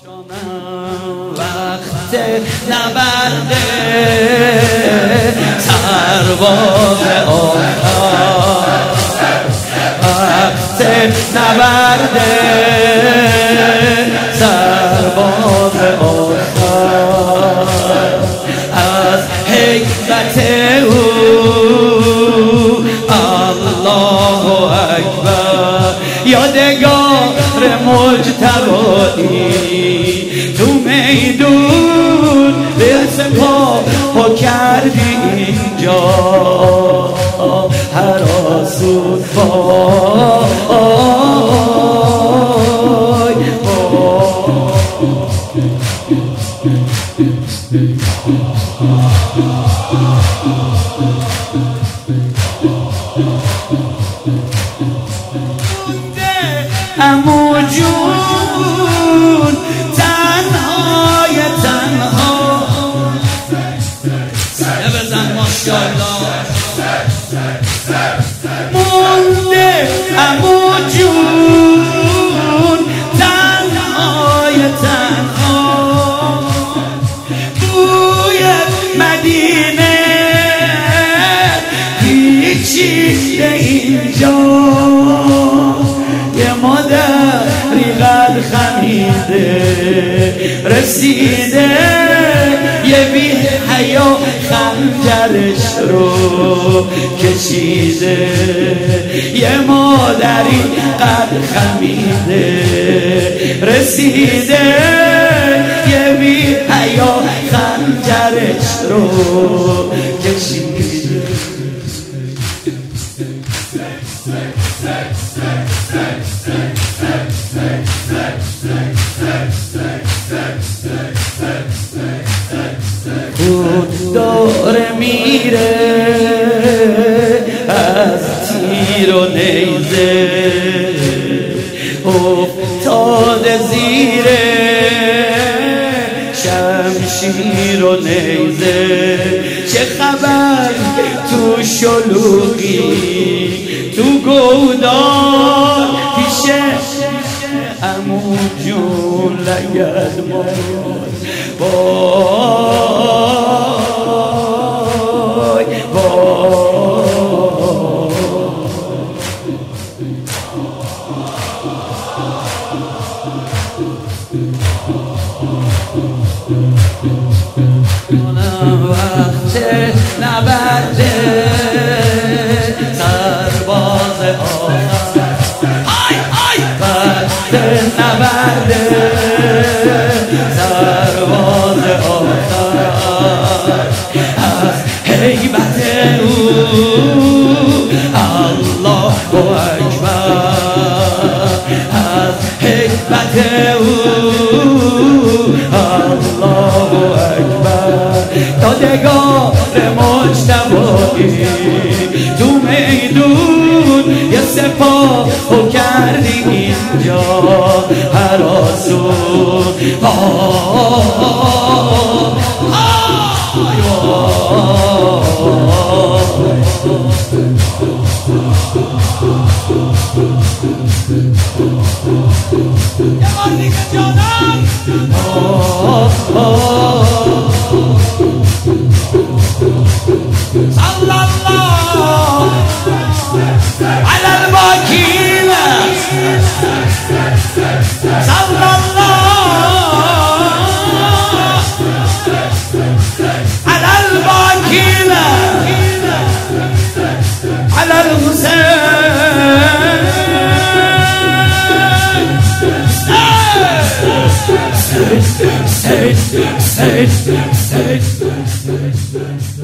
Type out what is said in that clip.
وقت نبرد سرباز آخر، وقت نبرد سرباز آخر، از حکمت او الله اکبر. یادگار مجتبایی تو میدون به سپاه کردی اینجا، هر آسود وای عمو جون تنهای تنها سره بزن ماشاءالله مونده عمو جون تنهای تنها، بوی مدینه پیچیده اینجا، یه مادری قد خمیده رسیده یه بی حیا خنجرش رو کشیده، یه مادری قد خمیده رسیده یه بی حیا خنجرش رو کشیده. خود داره میره از تیر و نیزه، افتاده زیر شمشیر و نیزه، چه خبر تو شلوغی تو گودار پیشه عمو جون لگد وای وقت نبرد سرباز آخر، وقت نبرد سرباز آخر، از هیبت او الله اکبر، از حکمت او الله اکبر. یادگار مجتبایی تو میدون یه سپاه کردی اینجا، هر آسون Say